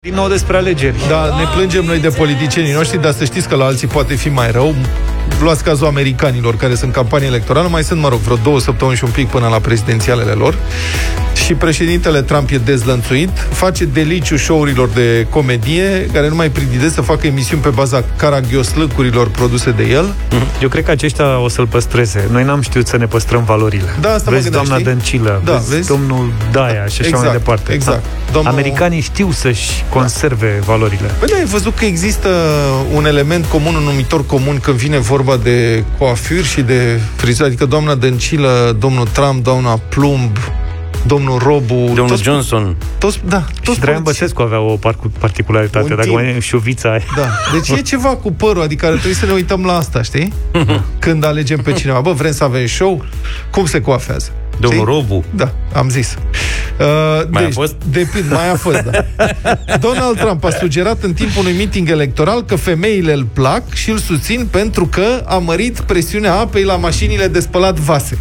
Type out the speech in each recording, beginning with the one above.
Din nou despre alegeri. Da, ne plângem noi de politicienii noștri, dar să știți că la alții poate fi mai rău. Luați cazul americanilor care sunt în campanie electorală, mai sunt, vreo 2 săptămâni și un pic până la prezidențialele lor. Și președintele Trump e dezlănțuit, face deliciu show-urilor de comedie, care nu mai prindide să facă emisiuni pe baza caragioslăcurilor produse de el. Eu cred că aceștia o să-l păstreze. Noi n-am știut să ne păstrăm valorile. Da, asta vezi, mă gândeam, doamna Dăncilă, da, vezi domnul Daia și așa mai departe. Exact. Americanii știu să-și conserve valorile. Păi, ai văzut că există un element comun, un numitor comun când vine vorba de coafuri și de frizuri, adică doamna Dăncilă, domnul Trump, doamna Plumb, domnul Robu, domnul Johnson. Toți și Traian Băsescu avea o particularitate, dacă mai e șuvița aia. Da. Deci e ceva cu părul, adică ar trebui să ne uităm la asta, știi? Când alegem pe cineva. Vrem să avem show? Cum se coafează? Domnul Robu. Da, am zis. Mai a fost? Mai a fost, da. Donald Trump a sugerat în timpul unui meeting electoral că femeile îl plac și îl susțin pentru că a mărit presiunea apei la mașinile de spălat vase.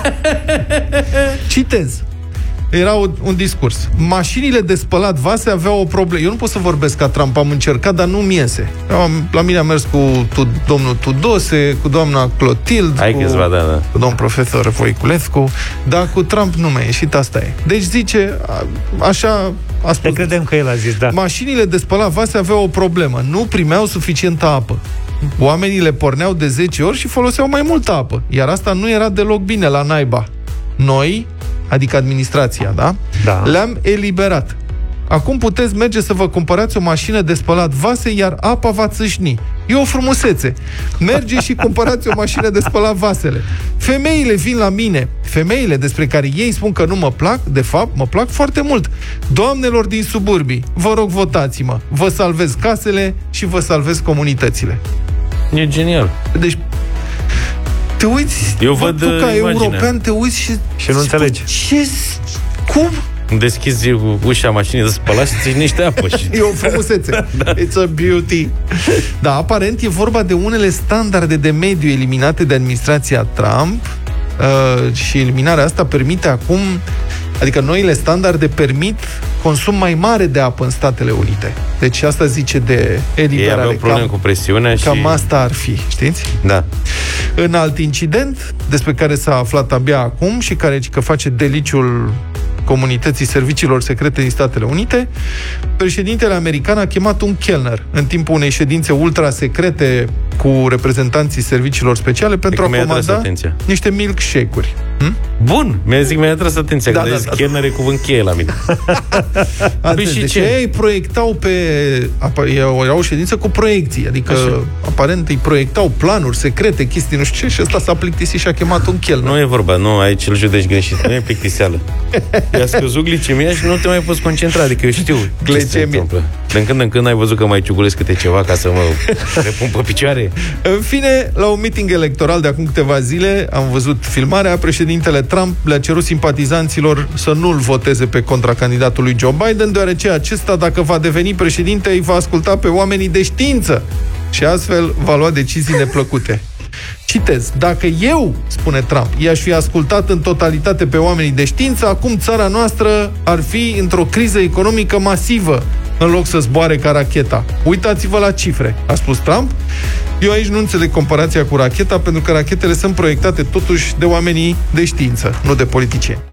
Citez. Era un discurs. Mașinile de spălat vase aveau o problemă. Eu nu pot să vorbesc ca Trump, am încercat, dar nu-mi iese. La mine am mers cu domnul Tudose, cu doamna Clotilde, cu domnul profesor Voiculescu, dar cu Trump nu mi-a ieșit, asta e. Deci zice, așa a spus. Credem că el a zis, da. Mașinile de spălat vase aveau o problemă. Nu primeau suficientă apă. Oamenii le porneau de 10 ori și foloseau mai multă apă. Iar asta nu era deloc bine la naiba. Noi, adică administrația, da? Le-am eliberat. Acum puteți merge să vă cumpărați o mașină de spălat vase, iar apa va țâșni. E o frumusețe. Merge și cumpărați o mașină de spălat vasele. Femeile vin la mine, femeile despre care ei spun că nu mă plac, de fapt, mă plac foarte mult. Doamnelor din suburbii, vă rog, votați-mă. Vă salvez casele și vă salvez comunitățile. E genial. Deci te uiți, eu văd tu ca european te uiți și nu înțelegi. Cum? Deschizi ușa mașinii de spălat și ții niște apă. E o frumusețe. Da. It's a beauty. Da, aparent e vorba de unele standarde de mediu eliminate de administrația Trump și eliminarea asta permite acum, adică noile standarde permit consum mai mare de apă în Statele Unite. Deci asta zice de eliberare. Ei aveau probleme cu presiunea și... Cam asta ar fi, știți? Da. În alt incident, despre care s-a aflat abia acum și care că face deliciul comunității serviciilor secrete din Statele Unite, președintele american a chemat un chelner în timpul unei ședințe ultra-secrete cu reprezentanții serviciilor speciale pentru a comanda niște milkshake-uri. Bun, mi-a atras atenția când zic chelner e cuvânt cheie la mine. Deci ei proiectau era o ședință cu proiecții, adică aparent îi proiectau planuri secrete, chestii, nu știu ce, și ăsta s-a plictisit și a chemat un chelner. Nu e vorba, nu, aici îl judeci greșit, nu e plictiseală. I-a scăzut glicemia și nu te mai poți concentra, adică eu știu glicemia. Din când în când ai văzut că mai ciugulesc câte ceva ca să mă repun pe picioare. În fine, la un meeting electoral de acum câteva zile, am văzut filmarea, președintele Trump le-a cerut simpatizanților să nu-l voteze pe contracandidatul lui Joe Biden, deoarece acesta, dacă va deveni președinte, îi va asculta pe oamenii de știință și astfel va lua decizii neplăcute. Citez, dacă eu, spune Trump, i-aș fi ascultat în totalitate pe oamenii de știință, acum țara noastră ar fi într-o criză economică masivă, în loc să zboare ca racheta. Uitați-vă la cifre, a spus Trump. Eu aici nu înțeleg comparația cu racheta, pentru că rachetele sunt proiectate totuși de oamenii de știință, nu de politicieni.